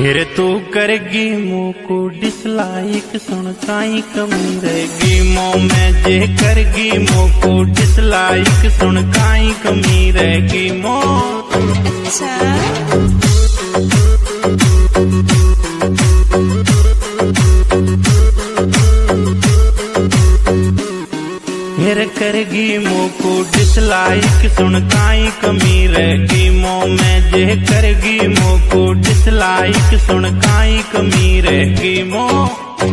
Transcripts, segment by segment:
फिर तू करगी मोको डिसलाइक, सुन काई कमी रहेगी मों में जे करगी मोको डिसलाइक, सुन काई कमी रहेगी मों। अच्छा फिर करगी मोको डिसलाइक, सुन काई कमी रहेगी मों में जे करगी मोको डिसलाइक, सुन काई कमी रहेगी मों।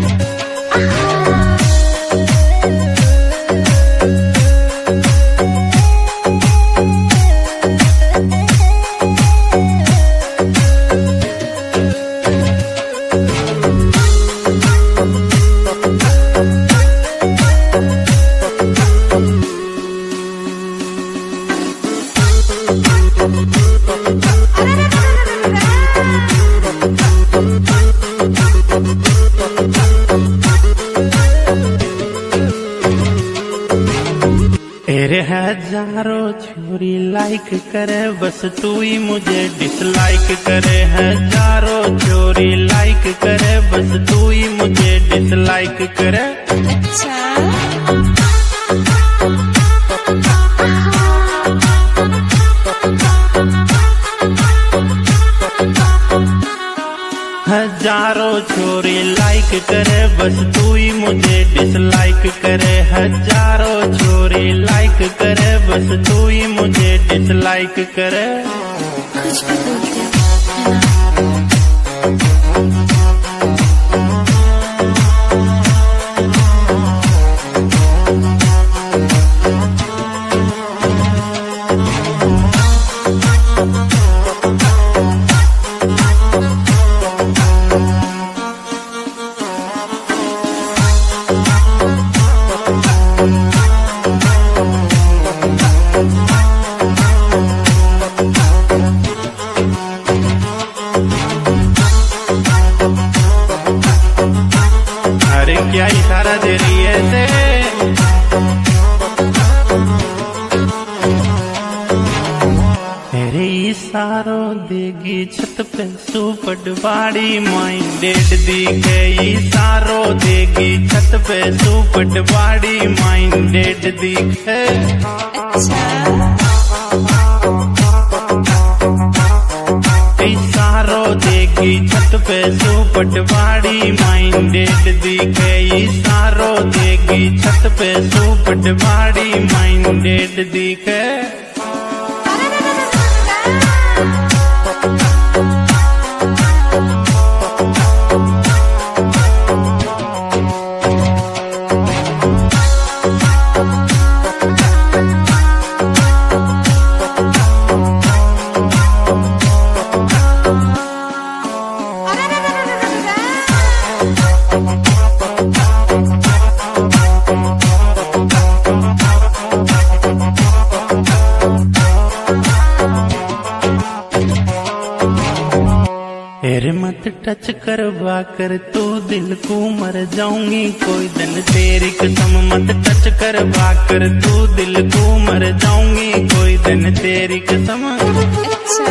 तेरे हजारों छोरी लाइक करे, बस तू ही मुझे डिसलाइक करे। हजारों छोरी लाइक करे, बस तू ही मुझे डिसलाइक करे। अच्छा हजारों छोरी लाइक करे, बस तू ही मुझे डिसलाइक करे। हजारों छोरी लाइक करे, बस तू ही मुझे डिसलाइक करे। कुछ भी बोल दिया अरे क्या इशारा दे रही है से? तेरे इशारों देगी छत पे सुपट बाड़ी माइंडेड दिखे। इशारों देगी छत पे सुपट बाड़ी माइंडेड दिखे। अच्छा इशारों देगी छत पे सुपट बाड़ी माइंडेड दिखे। इशारों देगी छत पे सुपट बाड़ी माइंडेड दिखे। तेरे मत टच करवा कर तू दिल को मर जाऊंगी कोई दिन। तेरी कसम मत टच करवा कर तू दिल को मर जाऊंगी कोई दिन। तेरी कसम। अच्छा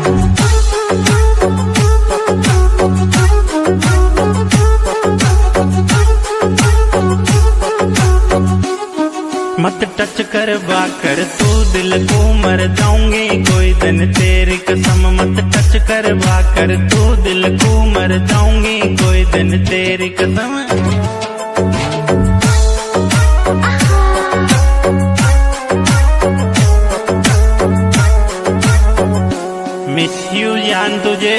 मत टच करवा कर तू दिल को मर जाऊंगी कोई दिन। तेरी कसम मत टच करवा कर तू दिल को मर जाऊंगी कोई दिन। तेरी कसम। मिस यू जान तुझे।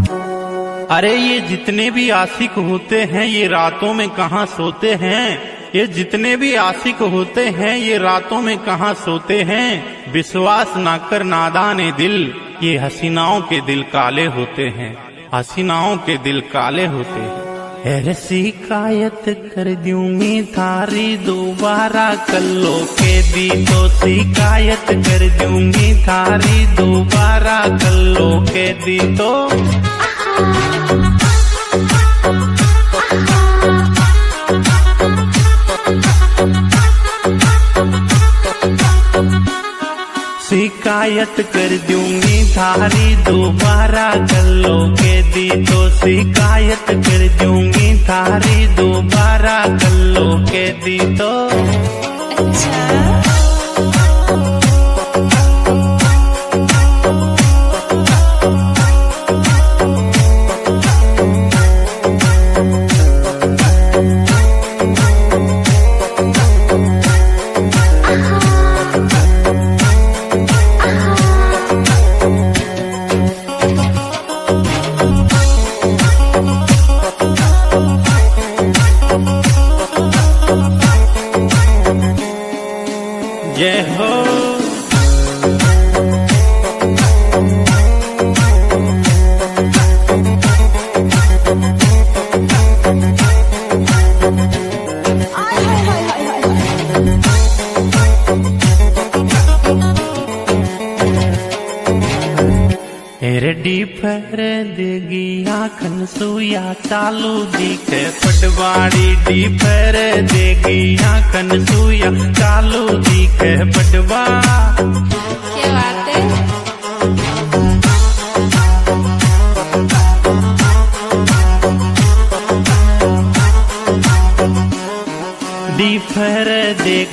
अरे ये जितने भी आशिक होते हैं ये रातों में कहाँ सोते हैं। ये जितने भी आशिक होते हैं ये रातों में कहाँ सोते हैं। विश्वास ना कर नादाने दिल, ये हसीनाओं के दिल काले होते हैं, हसीनाओं के दिल काले होते हैं। अरे शिकायत कर दूंगी थारी दोबारा कल्लो के दी तो, शिकायत कर दूंगी थारी दोबारा कल्लो के दी तो। शिकायत कर दूंगी थारी दोबारा कल्लो के दी तो, शिकायत कर दूंगी थारी दोबारा कल्लो के दी तो। अच्छा जय हो। रेडी पर देगी आखन सुया चालू दिखे पटवाड़ी, डी पर देगी आखन सुया चालू दिखे पटवा। क्या बात है। डी पर दे